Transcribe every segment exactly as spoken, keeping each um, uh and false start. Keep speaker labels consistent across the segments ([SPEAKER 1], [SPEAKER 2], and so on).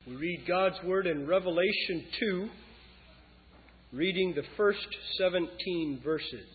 [SPEAKER 1] We read God's Word in Revelation two, reading the first seventeen verses.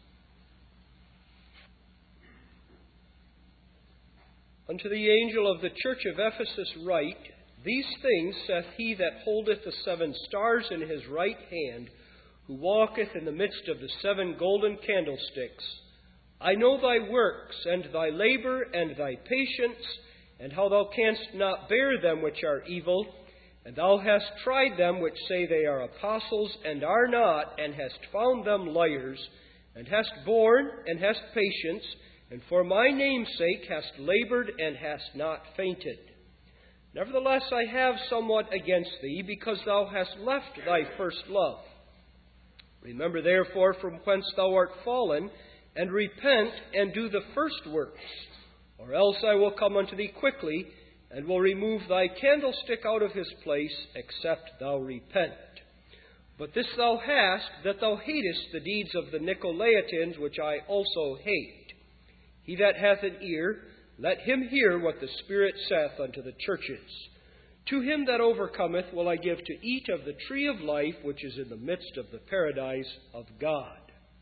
[SPEAKER 1] Unto the angel of the church of Ephesus write, These things saith he that holdeth the seven stars in his right hand, who walketh in the midst of the seven golden candlesticks. I know thy works, and thy labor, and thy patience, and how thou canst not bear them which are evil, and thou hast tried them which say they are apostles, and are not, and hast found them liars, and hast borne, and hast patience, and for my name's sake hast labored, and hast not fainted. Nevertheless I have somewhat against thee, because thou hast left thy first love. Remember therefore from whence thou art fallen, and repent, and do the first works. Or else I will come unto thee quickly, and will remove thy candlestick out of his place, except thou repent. But this thou hast, that thou hatest the deeds of the Nicolaitans, which I also hate. He that hath an ear, let him hear what the Spirit saith unto the churches. To him that overcometh will I give to eat of the tree of life, which is in the midst of the paradise of God.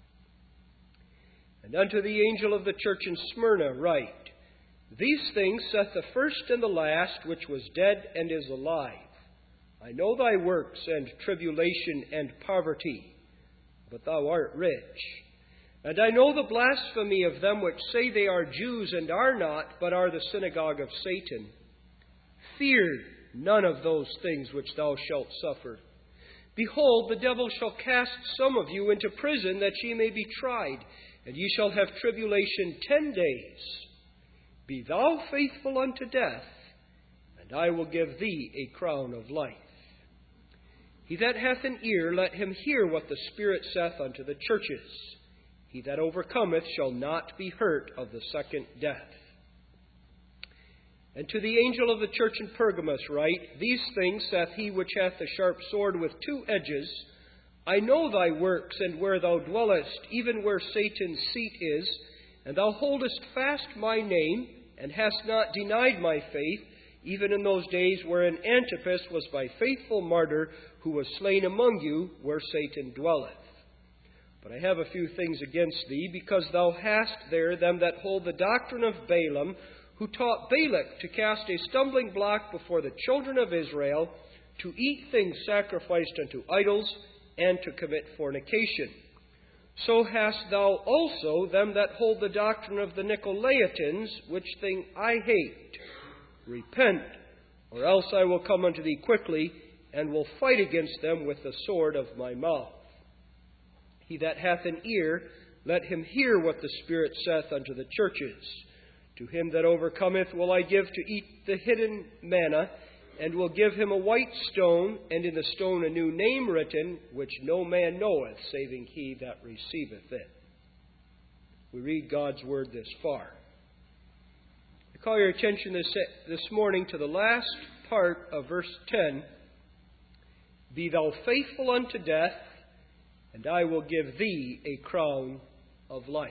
[SPEAKER 1] And unto the angel of the church in Smyrna write, These things saith the first and the last, which was dead and is alive. I know thy works, and tribulation, and poverty, but thou art rich. And I know the blasphemy of them which say they are Jews, and are not, but are the synagogue of Satan. Fear none of those things which thou shalt suffer. Behold, the devil shall cast some of you into prison, that ye may be tried, and ye shall have tribulation ten days. Be thou faithful unto death, and I will give thee a crown of life. He that hath an ear, let him hear what the Spirit saith unto the churches. He that overcometh shall not be hurt of the second death. And to the angel of the church in Pergamos write, These things saith he which hath a sharp sword with two edges. I know thy works, and where thou dwellest, even where Satan's seat is, and thou holdest fast my name, and hast not denied my faith, even in those days wherein Antipas was my faithful martyr, who was slain among you, where Satan dwelleth. But I have a few things against thee, because thou hast there them that hold the doctrine of Balaam, who taught Balak to cast a stumbling block before the children of Israel, to eat things sacrificed unto idols, and to commit fornication. So hast thou also them that hold the doctrine of the Nicolaitans, which thing I hate. Repent, or else I will come unto thee quickly, and will fight against them with the sword of my mouth. He that hath an ear, let him hear what the Spirit saith unto the churches. To him that overcometh will I give to eat the hidden manna, and will give him a white stone, and in the stone a new name written, which no man knoweth, saving he that receiveth it. We read God's Word this far. I call your attention this, this morning to the last part of verse ten. Be thou faithful unto death, and I will give thee a crown of life.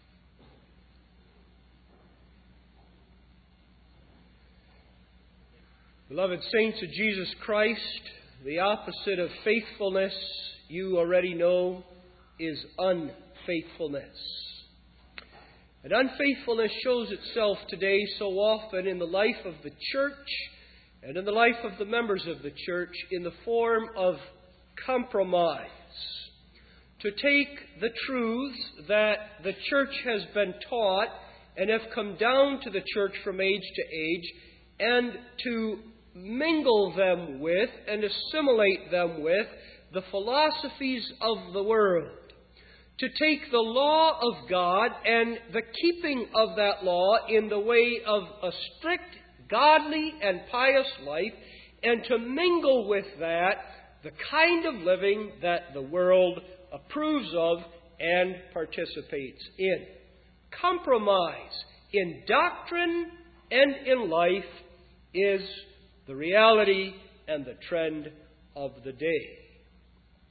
[SPEAKER 1] Beloved saints of Jesus Christ, the opposite of faithfulness, you already know, is unfaithfulness. And unfaithfulness shows itself today so often in the life of the church and in the life of the members of the church in the form of compromise. To take the truths that the church has been taught and have come down to the church from age to age, and to mingle them with and assimilate them with the philosophies of the world. To take the law of God and the keeping of that law in the way of a strict, godly, and pious life, and to mingle with that the kind of living that the world approves of and participates in. Compromise in doctrine and in life is the reality and the trend of the day.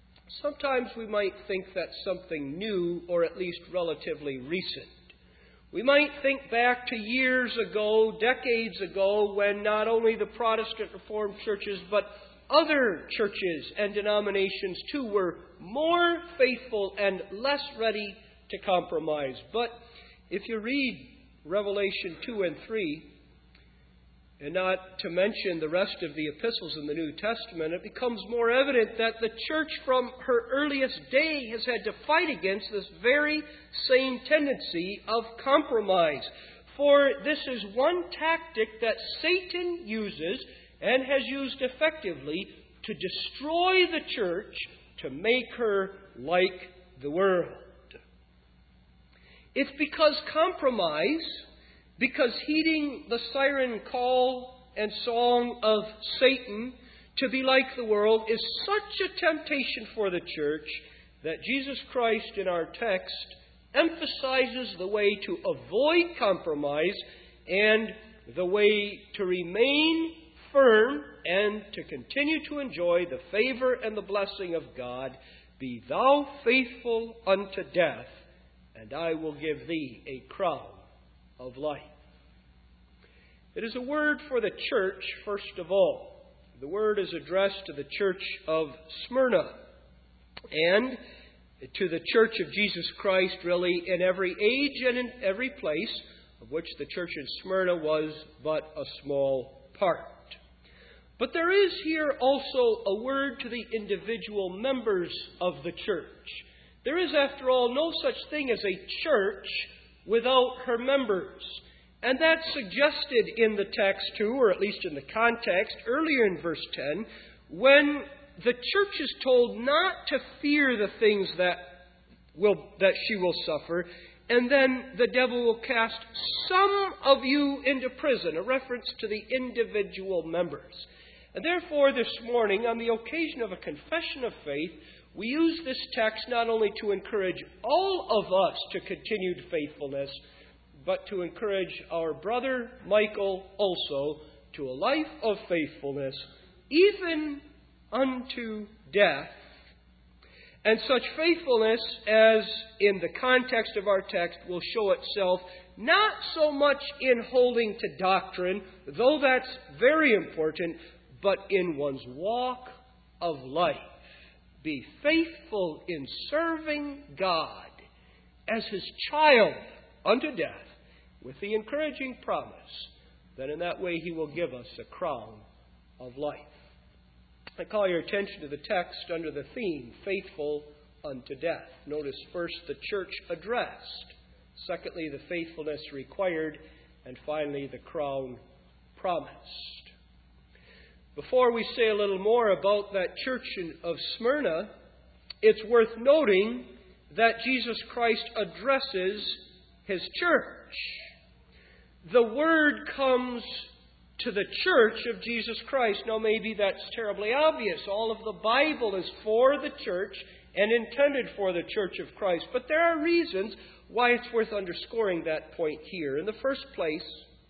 [SPEAKER 1] Sometimes we might think that's something new, or at least relatively recent. We might think back to years ago, decades ago, when not only the Protestant Reformed churches, but other churches and denominations too were more faithful and less ready to compromise. But if you read Revelation two and three, and not to mention the rest of the epistles in the New Testament, it becomes more evident that the church from her earliest day has had to fight against this very same tendency of compromise. For this is one tactic that Satan uses and has used effectively to destroy the church, to make her like the world. It's because compromise, because heeding the siren call and song of Satan to be like the world is such a temptation for the church that Jesus Christ in our text emphasizes the way to avoid compromise and the way to remain firm and to continue to enjoy the favor and the blessing of God. Be thou faithful unto death, and I will give thee a crown of life. It is a word for the church, first of all. The word is addressed to the church of Smyrna and to the church of Jesus Christ, really, in every age and in every place, of which the church in Smyrna was but a small part. But there is here also a word to the individual members of the church. There is, after all, no such thing as a church without her members. And that's suggested in the text too, or at least in the context, earlier in verse ten, when the church is told not to fear the things that will that she will suffer, and then the devil will cast some of you into prison, a reference to the individual members. And therefore, this morning, on the occasion of a confession of faith, we use this text not only to encourage all of us to continued faithfulness, but to encourage our brother Michael also to a life of faithfulness, even unto death. And such faithfulness as, in the context of our text, will show itself not so much in holding to doctrine, though that's very important, but in one's walk of life. Be faithful in serving God as His child unto death, with the encouraging promise that in that way He will give us a crown of life. I call your attention to the text under the theme, faithful unto death. Notice first the church addressed, secondly the faithfulness required, and finally the crown promised. Before we say a little more about that church of Smyrna, it's worth noting that Jesus Christ addresses His church. The word comes to the church of Jesus Christ. Now, maybe that's terribly obvious. All of the Bible is for the church and intended for the church of Christ. But there are reasons why it's worth underscoring that point here. In the first place,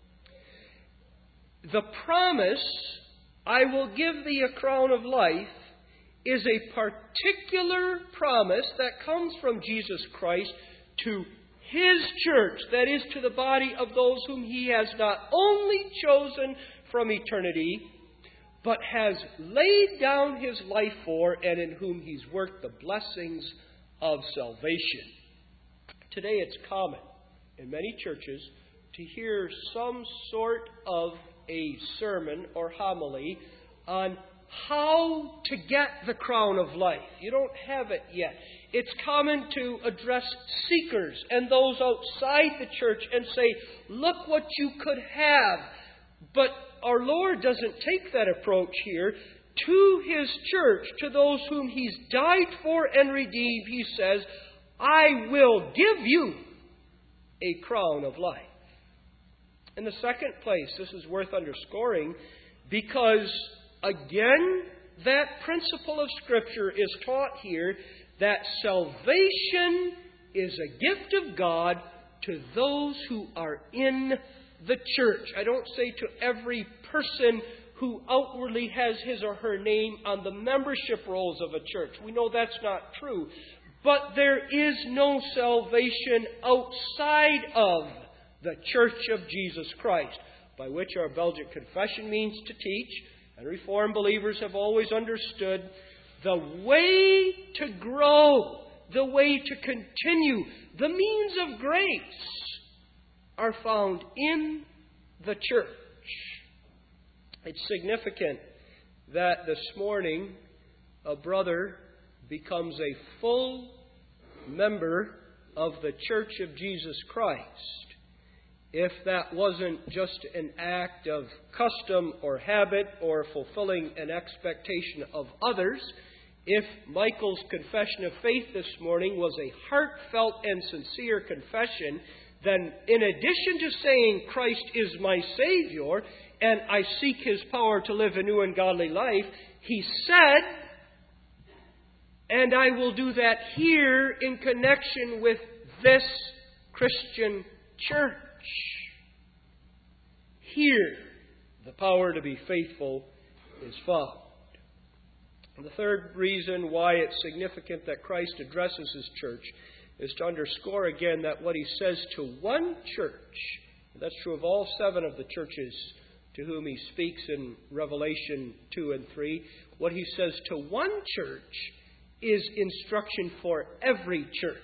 [SPEAKER 1] the promise, I will give thee a crown of life, is a particular promise that comes from Jesus Christ to His church, that is, to the body of those whom He has not only chosen from eternity, but has laid down His life for, and in whom He's worked the blessings of salvation. Today it's common in many churches to hear some sort of a sermon or homily on how to get the crown of life. You don't have it yet. It's common to address seekers and those outside the church and say, look what you could have. But our Lord doesn't take that approach here. To His church, to those whom He's died for and redeemed, He says, I will give you a crown of life. In the second place, this is worth underscoring because, again, that principle of Scripture is taught here, that salvation is a gift of God to those who are in the church. I don't say to every person who outwardly has his or her name on the membership rolls of a church. We know that's not true. But there is no salvation outside of the Church of Jesus Christ, by which our Belgic Confession means to teach, and Reformed believers have always understood the way to grow, the way to continue, the means of grace are found in the church. It's significant that this morning a brother becomes a full member of the Church of Jesus Christ. If that wasn't just an act of custom or habit or fulfilling an expectation of others, if Michael's confession of faith this morning was a heartfelt and sincere confession, then in addition to saying Christ is my Savior and I seek His power to live a new and godly life, he said, and I will do that here in connection with this Christian church. Here, the power to be faithful is found. And the third reason why it's significant that Christ addresses His church is to underscore again that what He says to one church, and that's true of all seven of the churches to whom He speaks in Revelation two and three, what He says to one church is instruction for every church.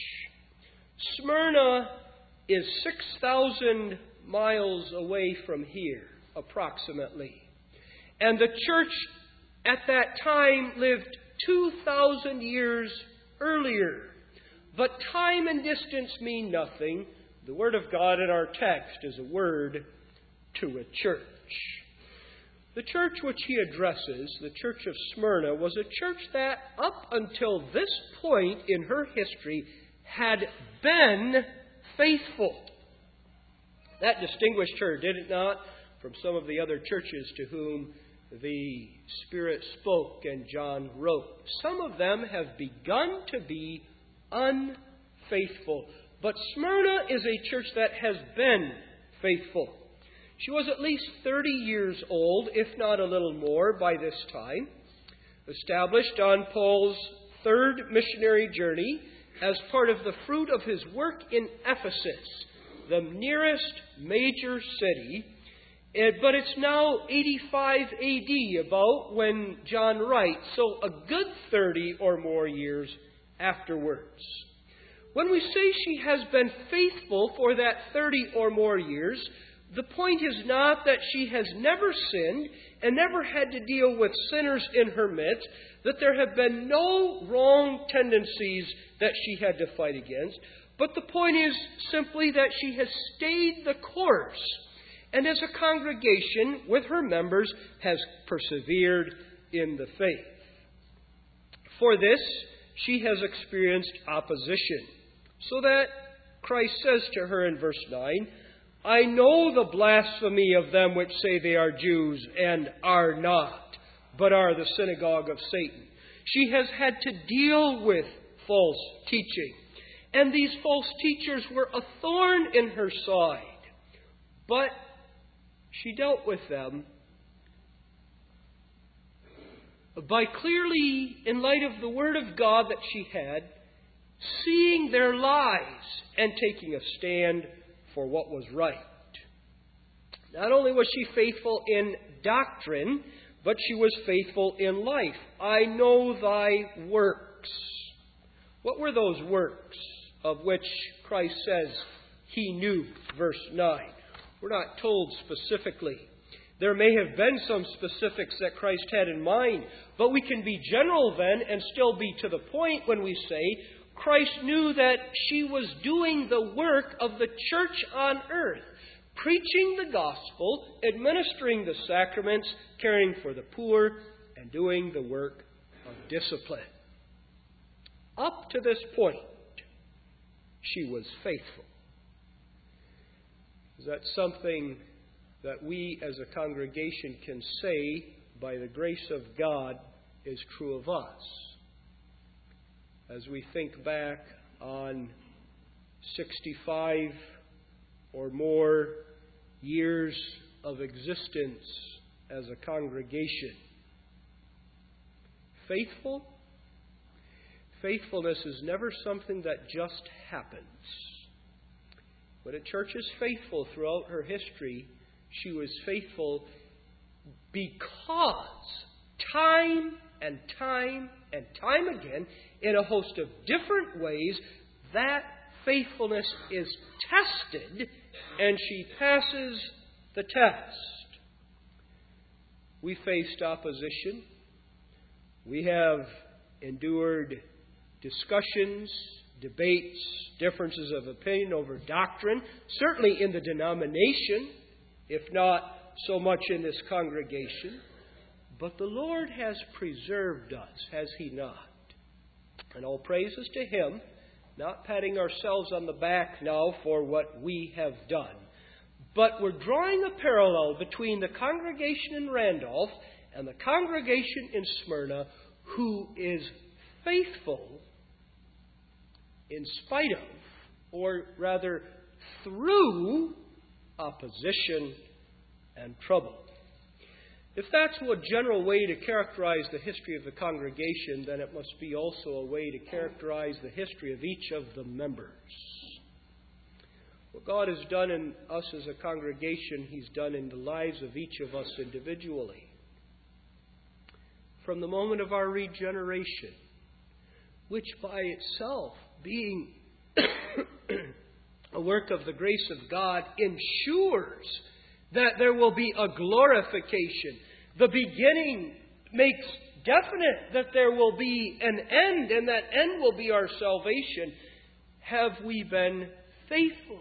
[SPEAKER 1] Smyrna is six thousand miles away from here, approximately. And the church at that time lived two thousand years earlier. But time and distance mean nothing. The Word of God in our text is a word to a church. The church which he addresses, the church of Smyrna, was a church that up until this point in her history had been faithful. That distinguished her, did it not, from some of the other churches to whom the Spirit spoke and John wrote. Some of them have begun to be unfaithful. But Smyrna is a church that has been faithful. She was at least thirty years old, if not a little more, by this time. Established on Paul's third missionary journey as part of the fruit of his work in Ephesus, the nearest major city. But it's now eighty-five A D about when John writes, so a good thirty or more years afterwards. When we say she has been faithful for that thirty or more years, the point is not that she has never sinned and never had to deal with sinners in her midst, that there have been no wrong tendencies that she had to fight against, but the point is simply that she has stayed the course, and as a congregation with her members has persevered in the faith. For this, she has experienced opposition, so that Christ says to her in verse nine, I know the blasphemy of them which say they are Jews and are not, but are the synagogue of Satan. She has had to deal with false teaching, and these false teachers were a thorn in her side. But she dealt with them by clearly, in light of the Word of God that she had, seeing their lies and taking a stand for what was right. Not only was she faithful in doctrine, but she was faithful in life. I know thy works. What were those works of which Christ says he knew? Verse nine. We're not told specifically. There may have been some specifics that Christ had in mind, but we can be general then and still be to the point when we say Christ knew that she was doing the work of the church on earth, preaching the gospel, administering the sacraments, caring for the poor, and doing the work of discipline. Up to this point, she was faithful. Is that something that we as a congregation can say by the grace of God is true of us? As we think back on sixty-five or more years of existence as a congregation. Faithful? Faithfulness is never something that just happens. When a church is faithful throughout her history, she was faithful because time and time and time again, in a host of different ways, that faithfulness is tested, and she passes the test. We faced opposition. We have endured discussions, debates, differences of opinion over doctrine, certainly in the denomination, if not so much in this congregation. But the Lord has preserved us, has He not? And all praises to Him, not patting ourselves on the back now for what we have done. But we're drawing a parallel between the congregation in Randolph and the congregation in Smyrna, who is faithful in spite of, or rather through, opposition and trouble. If that's a general way to characterize the history of the congregation, then it must be also a way to characterize the history of each of the members. What God has done in us as a congregation, He's done in the lives of each of us individually. From the moment of our regeneration, which by itself, being a work of the grace of God, ensures that there will be a glorification. The beginning makes definite that there will be an end, and that end will be our salvation. Have we been faithful?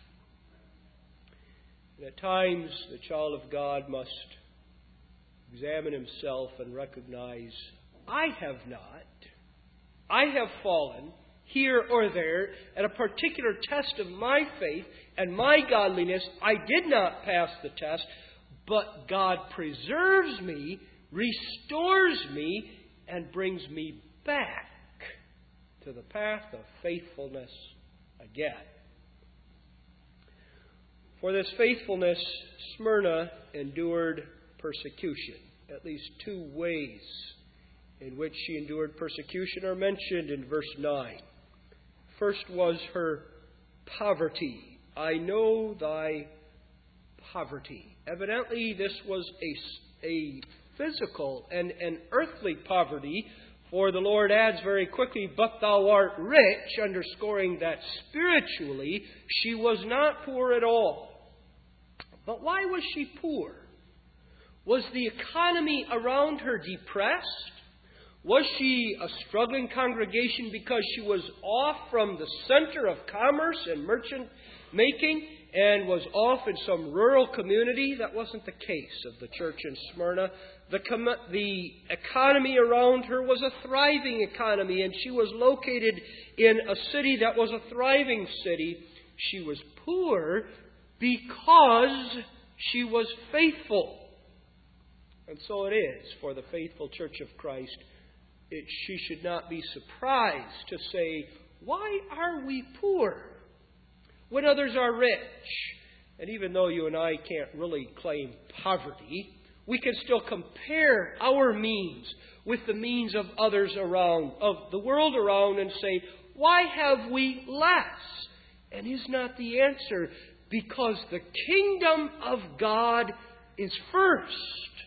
[SPEAKER 1] And at times, the child of God must examine himself and recognize, I have not. I have fallen here or there at a particular test of my faith and my godliness. I did not pass the test, but God preserves me, restores me, and brings me back to the path of faithfulness again. For this faithfulness, Smyrna endured persecution. At least two ways in which she endured persecution are mentioned in verse nine. First was her poverty. I know thy poverty. Evidently, this was a, a physical and an earthly poverty, for the Lord adds very quickly, but thou art rich, underscoring that spiritually she was not poor at all. But why was she poor? Was the economy around her depressed? Was she a struggling congregation because she was off from the center of commerce and merchant making and was off in some rural community? That wasn't the case of the church in Smyrna. The, com- the economy around her was a thriving economy, and she was located in a city that was a thriving city. She was poor because she was faithful. And so it is for the faithful Church of Christ. It, she should not be surprised to say, why are we poor when others are rich? And even though you and I can't really claim poverty, we can still compare our means with the means of others around, of the world around, and say, why have we less? And is not the answer because the kingdom of God is first.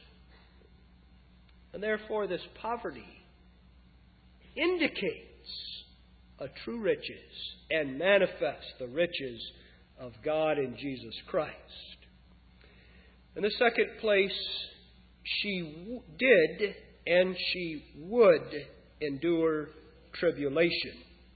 [SPEAKER 1] And therefore this poverty indicates a true riches and manifests the riches of God in Jesus Christ. In the second place, she w- did and she would endure tribulation.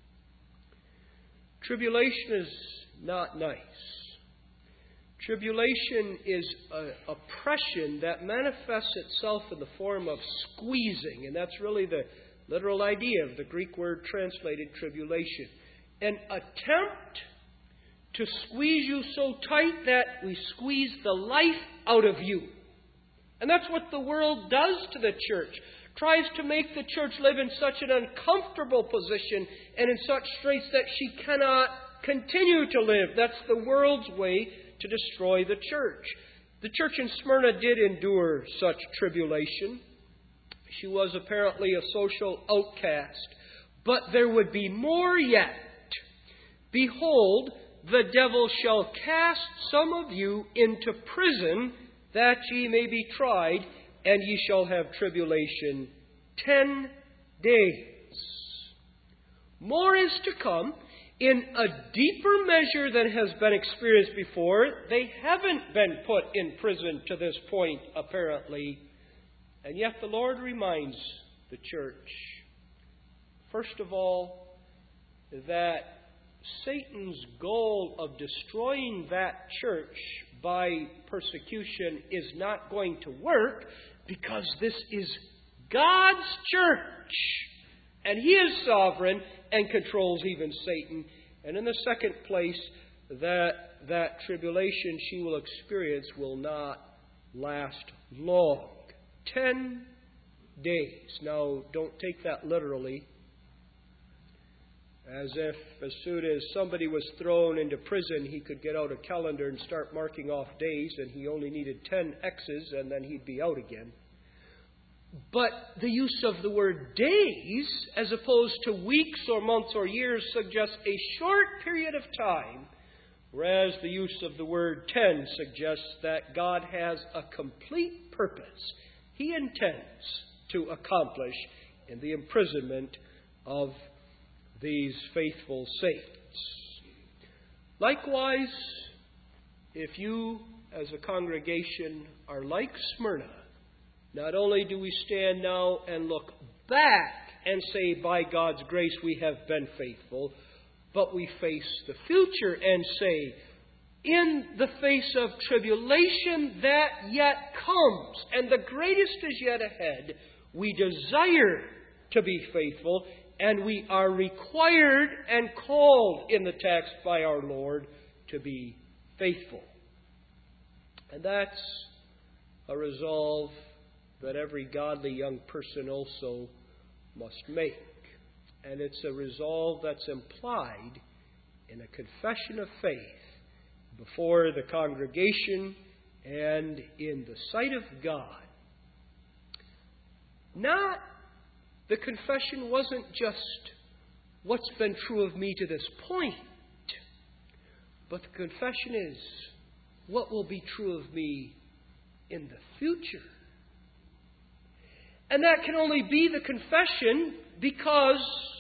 [SPEAKER 1] Tribulation is not nice. Tribulation is an oppression that manifests itself in the form of squeezing, and that's really the literal idea of the Greek word translated tribulation. An attempt to squeeze you so tight that we squeeze the life out of you. And that's what the world does to the church. Tries to make the church live in such an uncomfortable position and in such straits that she cannot continue to live. That's the world's way to destroy the church. The church in Smyrna did endure such tribulation. She was apparently a social outcast. But there would be more yet. Behold, the devil shall cast some of you into prison, that ye may be tried, and ye shall have tribulation ten days. More is to come. In a deeper measure than has been experienced before. They haven't been put in prison to this point, apparently. And yet the Lord reminds the church, first of all, that Satan's goal of destroying that church by persecution is not going to work, because this is God's church. And He is sovereign and controls even Satan. And in the second place, that that tribulation she will experience will not last long. Ten days. Now, don't take that literally, as if as soon as somebody was thrown into prison, he could get out a calendar and start marking off days, and he only needed ten X's, and then he'd be out again. But the use of the word days, as opposed to weeks or months or years, suggests a short period of time, whereas the use of the word ten suggests that God has a complete purpose He intends to accomplish in the imprisonment of these faithful saints. Likewise, if you as a congregation are like Smyrna, not only do we stand now and look back and say, by God's grace we have been faithful, but we face the future and say, in the face of tribulation that yet comes, and the greatest is yet ahead, we desire to be faithful, and we are required and called in the text by our Lord to be faithful. And that's a resolve that every godly young person also must make. And it's a resolve that's implied in a confession of faith before the congregation and in the sight of God. Not, the confession wasn't just what's been true of me to this point, but the confession is what will be true of me in the future. And that can only be the confession because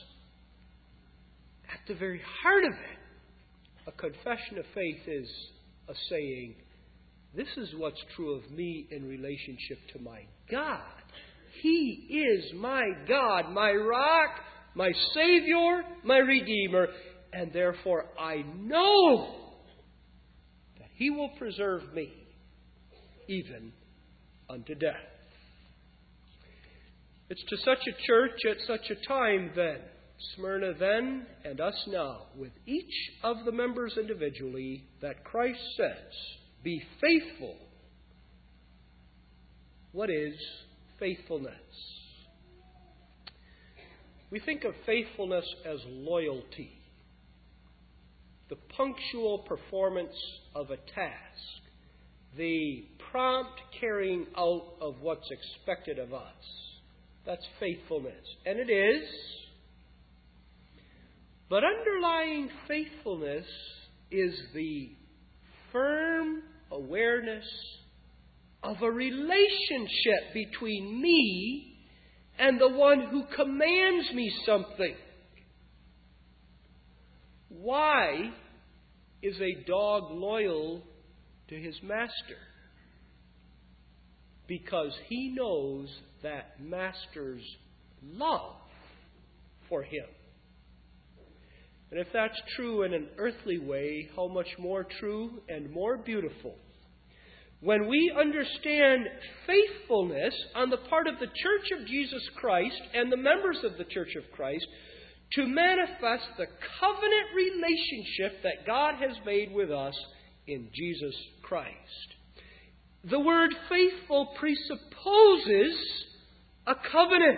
[SPEAKER 1] at the very heart of it, a confession of faith is a saying, this is what's true of me in relationship to my God. He is my God, my rock, my Savior, my Redeemer, and therefore I know that He will preserve me even unto death. It's to such a church at such a time then, Smyrna then and us now, with each of the members individually, that Christ says, be faithful. What is faithfulness? We think of faithfulness as loyalty, the punctual performance of a task, the prompt carrying out of what's expected of us. That's faithfulness. And it is. But underlying faithfulness is the firm awareness of a relationship between me and the one who commands me something. Why is a dog loyal to his master? Because he knows that master's love for him. And if that's true in an earthly way, how much more true and more beautiful when we understand faithfulness on the part of the Church of Jesus Christ and the members of the Church of Christ to manifest the covenant relationship that God has made with us in Jesus Christ. The word faithful presupposes a covenant.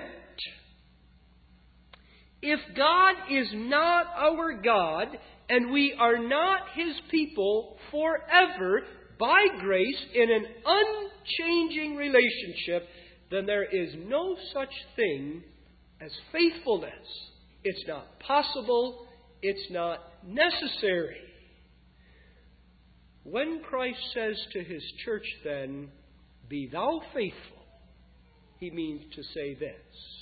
[SPEAKER 1] If God is not our God and we are not His people forever by grace in an unchanging relationship, then there is no such thing as faithfulness. It's not possible. It's not necessary. When Christ says to His church then, "Be thou faithful," He means to say this: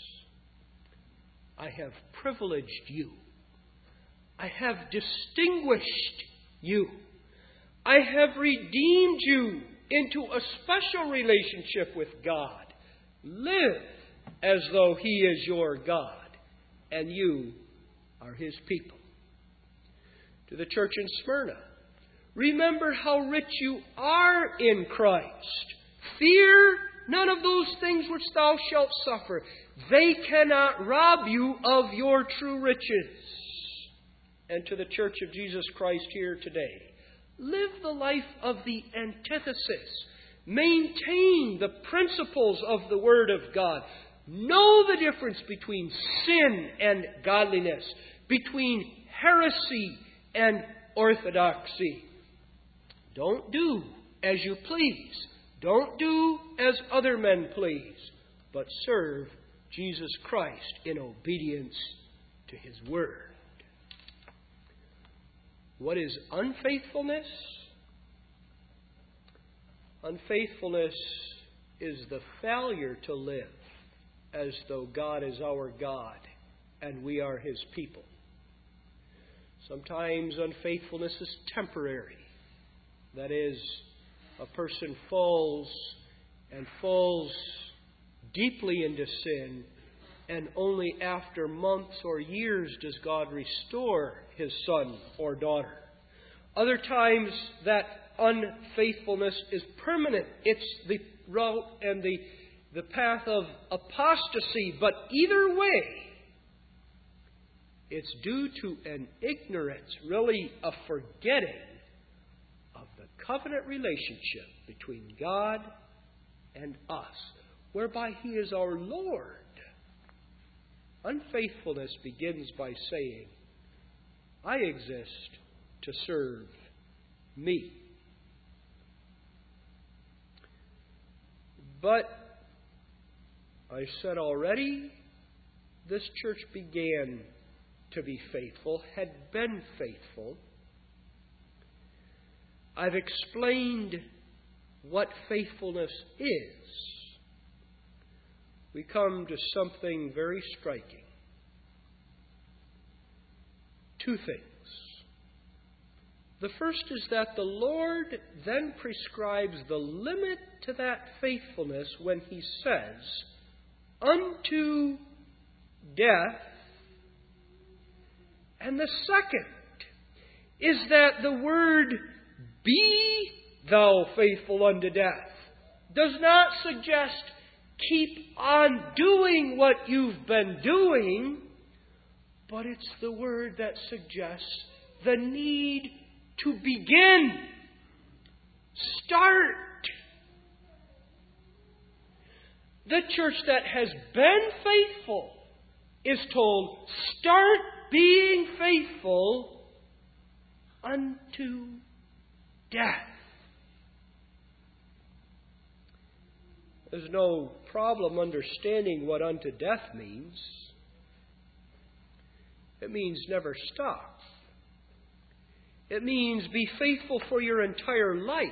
[SPEAKER 1] I have privileged you. I have distinguished you. I have redeemed you into a special relationship with God. Live as though He is your God and you are His people. To the church in Smyrna, remember how rich you are in Christ. Fear none of those things which thou shalt suffer. They cannot rob you of your true riches. And to the church of Jesus Christ here today, live the life of the antithesis. Maintain the principles of the Word of God. Know the difference between sin and godliness, between heresy and orthodoxy. Don't do as you please. Don't do as other men please, but serve Jesus Christ in obedience to His Word. What is unfaithfulness? Unfaithfulness is the failure to live as though God is our God and we are His people. Sometimes unfaithfulness is temporary. That is, a person falls and falls deeply into sin, and only after months or years does God restore his son or daughter. Other times that unfaithfulness is permanent. It's the route and the, the path of apostasy. But either way, it's due to an ignorance, really a forgetting of the covenant relationship between God and us, whereby He is our Lord. Unfaithfulness begins by saying, I exist to serve me. But, I said already, this church began to be faithful, had been faithful. I've explained what faithfulness is. We come to something very striking. Two things. The first is that the Lord then prescribes the limit to that faithfulness when He says, unto death. And the second is that the word be thou faithful unto death does not suggest keep on doing what you've been doing, but it's the word that suggests the need to begin. Start. The church that has been faithful is told, start being faithful unto death. There's no problem understanding what unto death means. It means never stop. It means be faithful for your entire life.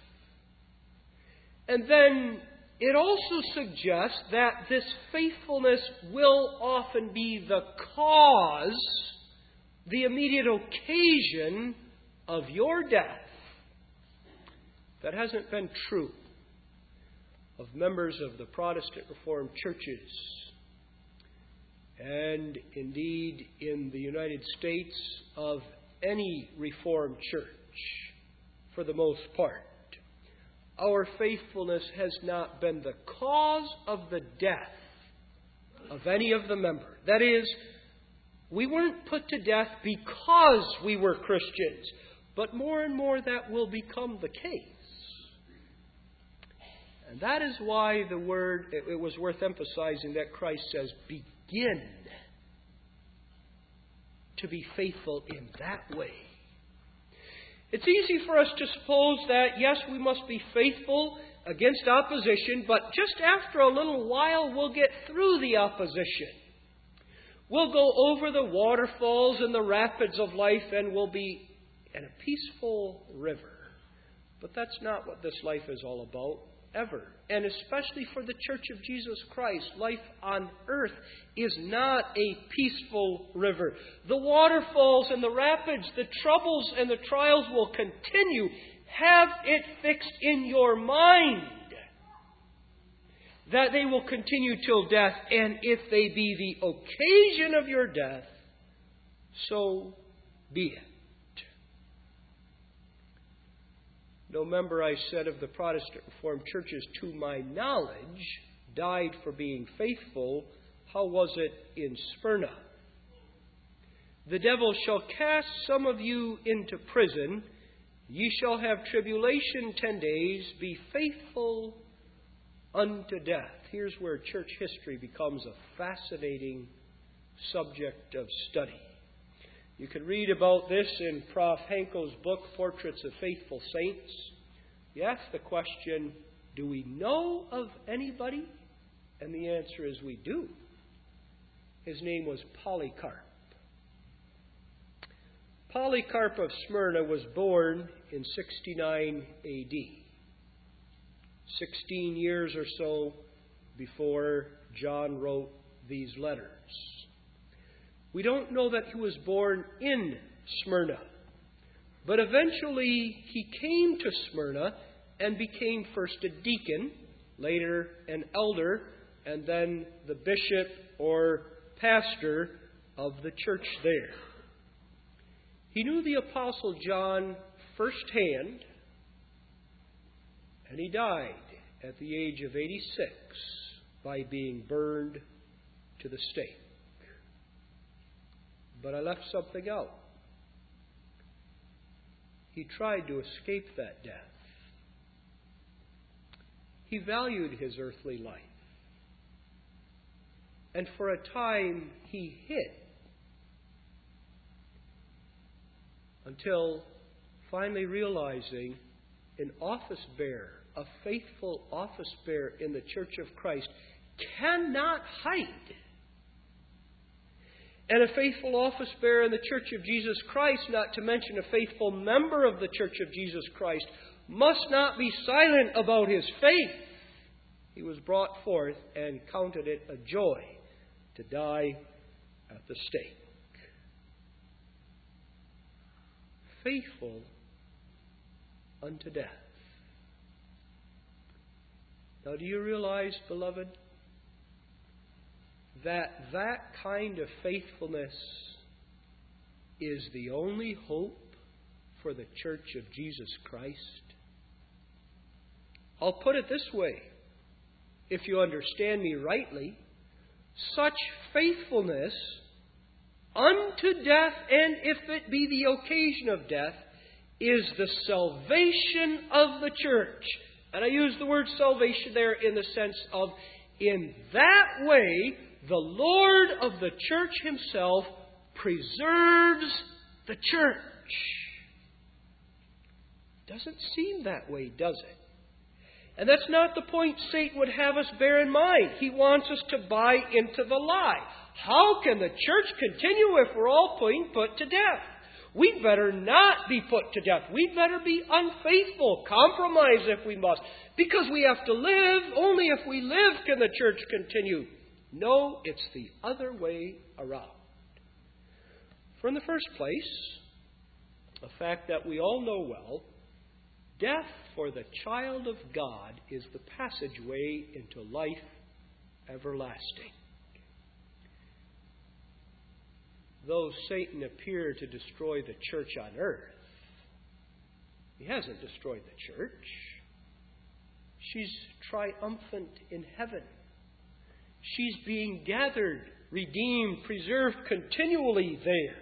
[SPEAKER 1] And then it also suggests that this faithfulness will often be the cause, the immediate occasion of your death. That hasn't been true of members of the Protestant Reformed churches, and indeed in the United States of any Reformed church, for the most part. Our faithfulness has not been the cause of the death of any of the members. That is, we weren't put to death because we were Christians, but more and more that will become the case. And that is why the word, it was worth emphasizing that Christ says, begin to be faithful in that way. It's easy for us to suppose that, yes, we must be faithful against opposition, but just after a little while we'll get through the opposition. We'll go over the waterfalls and the rapids of life and we'll be in a peaceful river But that's not what this life is all about, ever. And especially for the Church of Jesus Christ, life on earth is not a peaceful river. The waterfalls and the rapids, the troubles and the trials will continue. Have it fixed in your mind that they will continue till death, and if they be the occasion of your death, so be it. No member, I said, of the Protestant Reformed churches, to my knowledge, died for being faithful. How was it in Smyrna? The devil shall cast some of you into prison. Ye shall have tribulation ten days. Be faithful unto death. Here's where church history becomes a fascinating subject of study. You can read about this in Professor Henkel's book, Portraits of Faithful Saints. You ask the question, do we know of anybody? And the answer is we do. His name was Polycarp. Polycarp of Smyrna was born in sixty-nine A D, sixteen years or so before John wrote these letters. We don't know that he was born in Smyrna, but eventually he came to Smyrna and became first a deacon, later an elder, and then the bishop or pastor of the church there. He knew the Apostle John firsthand, and he died at the age of eighty-six by being burned to the stake. But I left something out. He tried to escape that death. He valued his earthly life. And for a time he hid. Until finally realizing an office bearer, a faithful office bearer in the Church of Christ, cannot hide. And a faithful office bearer in the Church of Jesus Christ, not to mention a faithful member of the Church of Jesus Christ, must not be silent about his faith. He was brought forth and counted it a joy to die at the stake. Faithful unto death. Now, do you realize, beloved, that that kind of faithfulness is the only hope for the Church of Jesus Christ? I'll put it this way, if you understand me rightly. Such faithfulness unto death, and if it be the occasion of death, is the salvation of the church. And I use the word salvation there in the sense of, in that way, the Lord of the church himself preserves the church. Doesn't seem that way, does it? And that's not the point Satan would have us bear in mind. He wants us to buy into the lie. How can the church continue if we're all being put to death? We'd better not be put to death. We'd better be unfaithful, compromise if we must. Because we have to live. Only if we live can the church continue. No, it's the other way around. For in the first place, a fact that we all know well, death for the child of God is the passageway into life everlasting. Though Satan appeared to destroy the church on earth, he hasn't destroyed the church. She's triumphant in heaven. She's being gathered, redeemed, preserved continually there.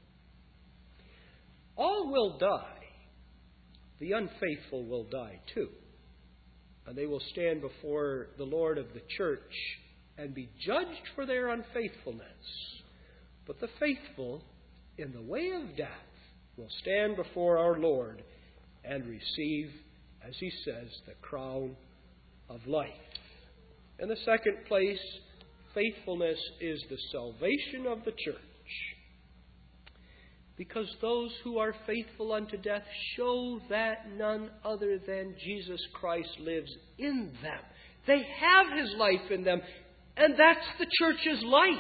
[SPEAKER 1] All will die. The unfaithful will die too. And they will stand before the Lord of the church and be judged for their unfaithfulness. But the faithful, in the way of death, will stand before our Lord and receive, as he says, the crown of life. In the second place, faithfulness is the salvation of the church. Because those who are faithful unto death show that none other than Jesus Christ lives in them. They have His life in them, and that's the church's life.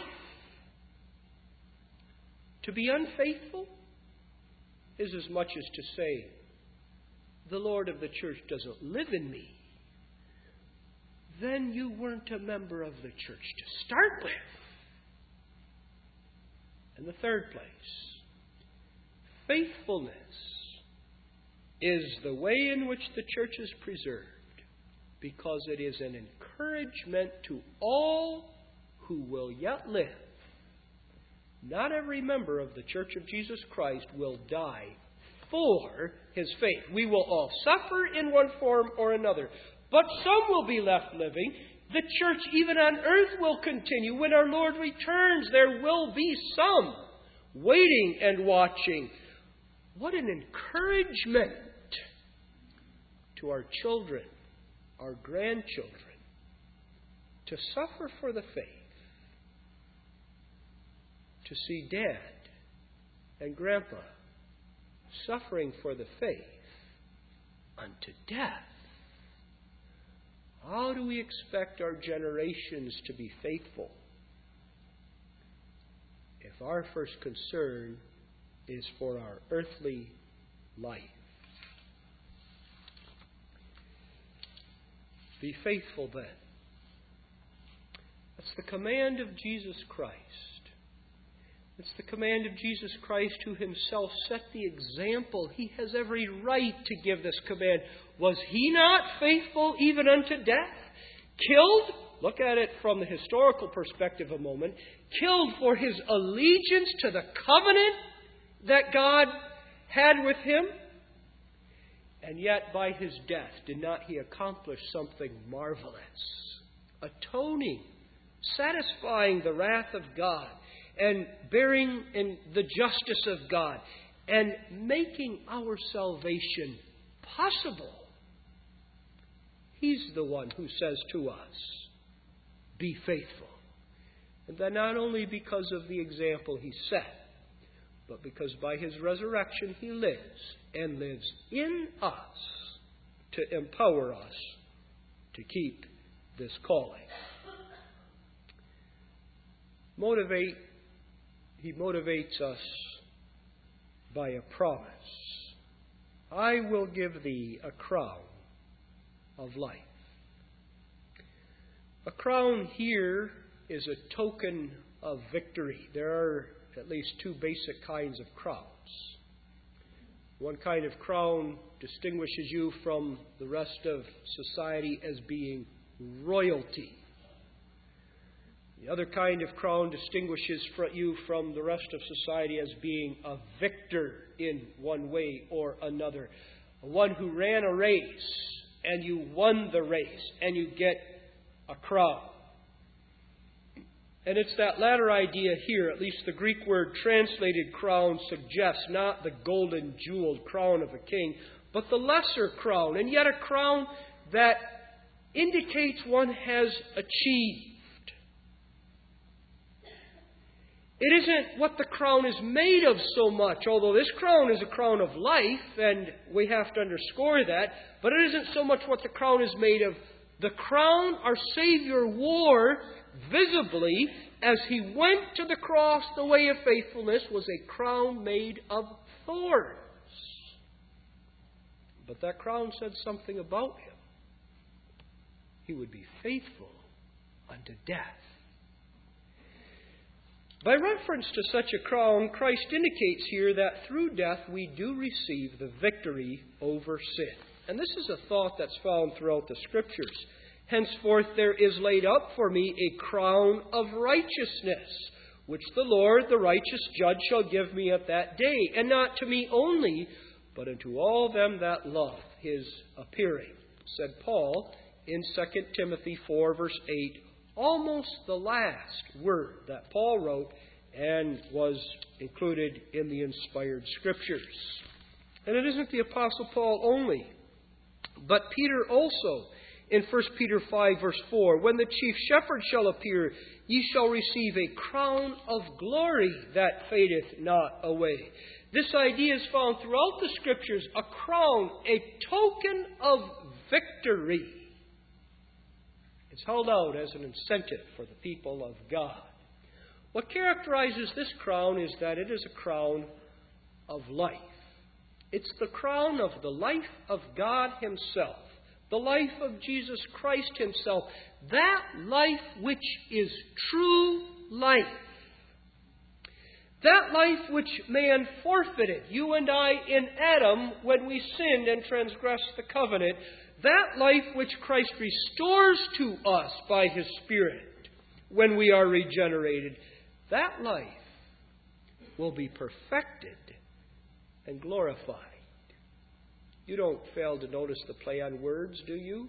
[SPEAKER 1] To be unfaithful is as much as to say, the Lord of the church doesn't live in me. Then you weren't a member of the church to start with. In the third place, faithfulness is the way in which the church is preserved, because it is an encouragement to all who will yet live. Not every member of the Church of Jesus Christ will die for his faith. We will all suffer in one form or another, but some will be left living. The church, even on earth, will continue. When our Lord returns, there will be some waiting and watching. What an encouragement to our children, our grandchildren, to suffer for the faith, to see Dad and Grandpa suffering for the faith unto death. How do we expect our generations to be faithful if our first concern is for our earthly life? Be faithful then. That's the command of Jesus Christ. It's the command of Jesus Christ, who Himself set the example. He has every right to give this command. Was He not faithful even unto death? Killed, look at it from the historical perspective a moment, killed for His allegiance to the covenant that God had with Him. And yet by His death did not He accomplish something marvelous? Atoning, satisfying the wrath of God, and bearing in the justice of God, and making our salvation possible. He's the one who says to us, be faithful. And that not only because of the example He set, but because by His resurrection He lives, and lives in us to empower us to keep this calling. Motivate He motivates us by a promise. I will give thee a crown of life. A crown here is a token of victory. There are at least two basic kinds of crowns. One kind of crown distinguishes you from the rest of society as being royalty. The other kind of crown distinguishes you from the rest of society as being a victor in one way or another. One who ran a race and you won the race and you get a crown. And it's that latter idea here, at least the Greek word translated crown suggests, not the golden jeweled crown of a king, but the lesser crown, and yet a crown that indicates one has achieved. It isn't what the crown is made of so much, although this crown is a crown of life, and we have to underscore that, but it isn't so much what the crown is made of. The crown our Savior wore visibly as He went to the cross, the way of faithfulness, was a crown made of thorns. But that crown said something about Him. He would be faithful unto death. By reference to such a crown, Christ indicates here that through death we do receive the victory over sin. And this is a thought that's found throughout the Scriptures. Henceforth there is laid up for me a crown of righteousness, which the Lord, the righteous judge, shall give me at that day, and not to me only, but unto all them that love His appearing, said Paul in Second Timothy four, verse eight, almost the last word that Paul wrote and was included in the inspired Scriptures. And it isn't the Apostle Paul only, but Peter also. In First Peter five, verse four, when the chief shepherd shall appear, ye shall receive a crown of glory that fadeth not away. This idea is found throughout the Scriptures, a crown, a token of victory. It's held out as an incentive for the people of God. What characterizes this crown is that it is a crown of life. It's the crown of the life of God Himself, the life of Jesus Christ Himself, that life which is true life. That life which man forfeited, you and I in Adam, when we sinned and transgressed the covenant, that life which Christ restores to us by His Spirit when we are regenerated, that life will be perfected and glorified. You don't fail to notice the play on words, do you?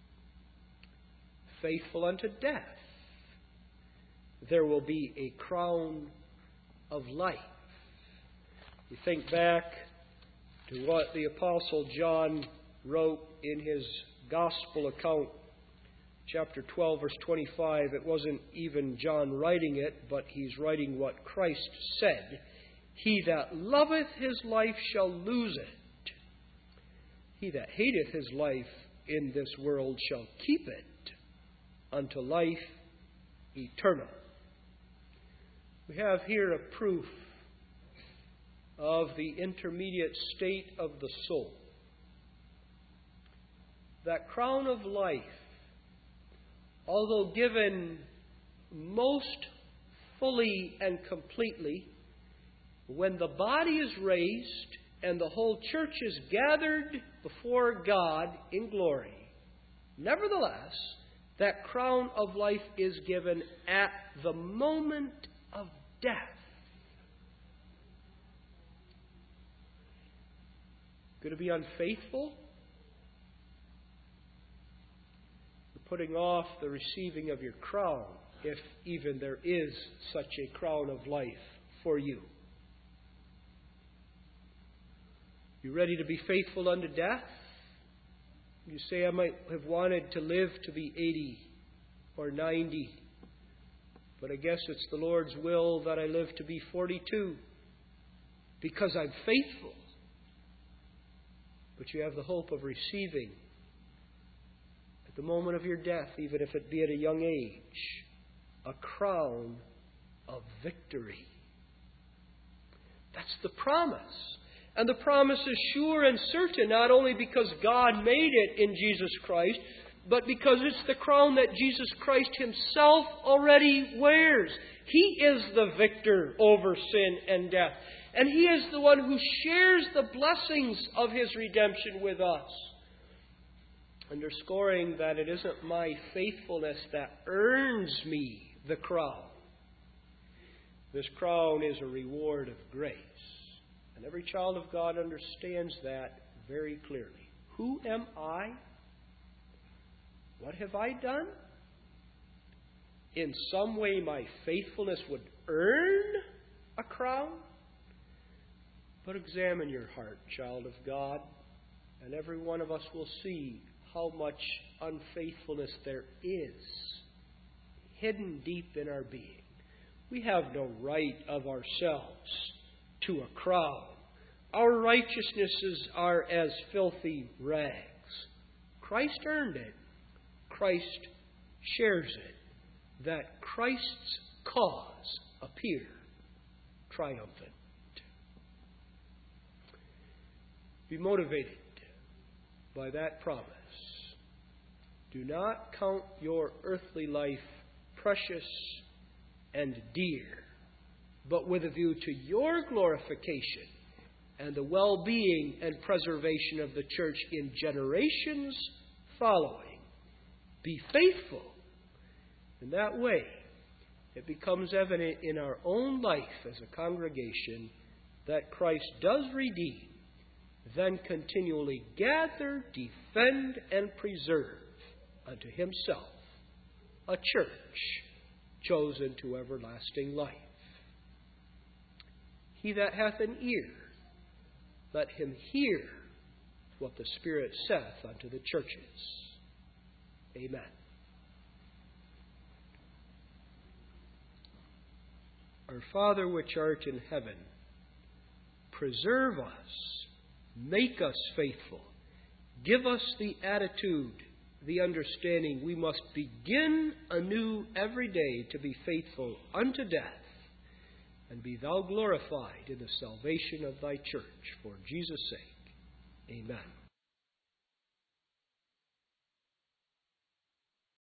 [SPEAKER 1] Faithful unto death. There will be a crown of life. You think back to what the Apostle John wrote in his Gospel account, chapter twelve, verse twenty-five. It wasn't even John writing it, but he's writing what Christ said. He that loveth his life shall lose it. He that hateth his life in this world shall keep it unto life eternal. We have here a proof of the intermediate state of the soul. That crown of life, although given most fully and completely, when the body is raised and the whole church is gathered before God in glory, nevertheless, that crown of life is given at the moment of death. Going to be unfaithful? You're putting off the receiving of your crown, if even there is such a crown of life for you. You ready to be faithful unto death? You say, I might have wanted to live to be eighty or ninety, but I guess it's the Lord's will that I live to be forty-two because I'm faithful. But you have the hope of receiving at the moment of your death, even if it be at a young age, a crown of victory. That's the promise. And the promise is sure and certain, not only because God made it in Jesus Christ, but because it's the crown that Jesus Christ Himself already wears. He is the victor over sin and death. And He is the one who shares the blessings of His redemption with us. Underscoring that it isn't my faithfulness that earns me the crown. This crown is a reward of grace. And every child of God understands that very clearly. Who am I? What have I done? In some way my faithfulness would earn a crown? But examine your heart, child of God, and every one of us will see how much unfaithfulness there is hidden deep in our being. We have no right of ourselves to a crown. Our righteousnesses are as filthy rags. Christ earned it. Christ shares it. That Christ's cause appear triumphant. Be motivated by that promise. Do not count your earthly life precious and dear, but with a view to your glorification and the well-being and preservation of the church in generations following. Be faithful. In that way, it becomes evident in our own life as a congregation that Christ does redeem, then continually gather, defend, and preserve unto Himself a church chosen to everlasting life. He that hath an ear, let him hear what the Spirit saith unto the churches. Amen. Our Father which art in heaven, preserve us, make us faithful, give us the attitude, the understanding we must begin anew every day to be faithful unto death, and be thou glorified in the salvation of thy church. For Jesus' sake, amen.